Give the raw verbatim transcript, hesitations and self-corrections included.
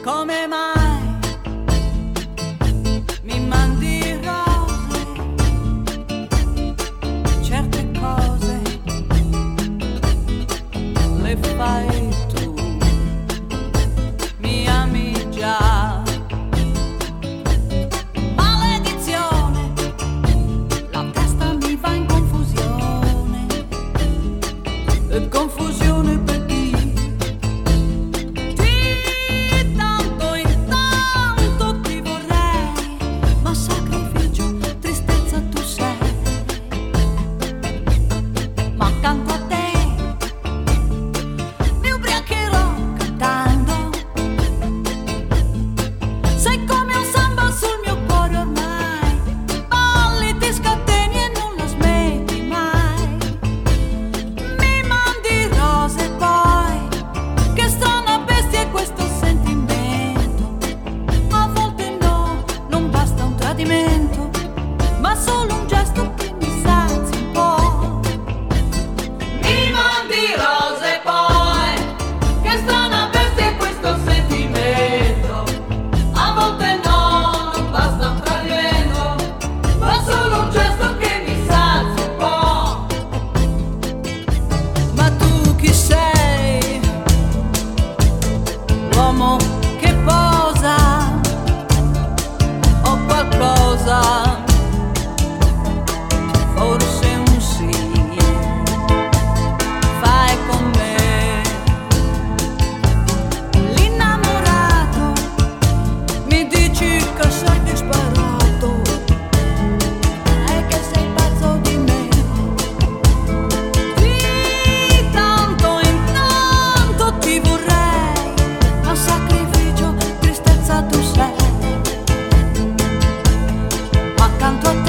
Come mai mi mandi rose? Certe cose le fai tu, mi ami già. Maledizione, la testa mi va in confusione, e confusione per ma solo un gesto che mi sazi un po'. Mi mandi rose poi, che strana bestia è questo sentimento. A volte no, non basta un tradimento, ma solo un gesto che mi sazi un po'. Ma tu chi sei? L'uomo che posa o qualcosa? Forse un sì, fai con me. L'innamorato, mi dici che sei disperato e che sei pazzo di me. Di tanto in tanto ti vorrei, ma sacrificio, tristezza tu sei. Accanto a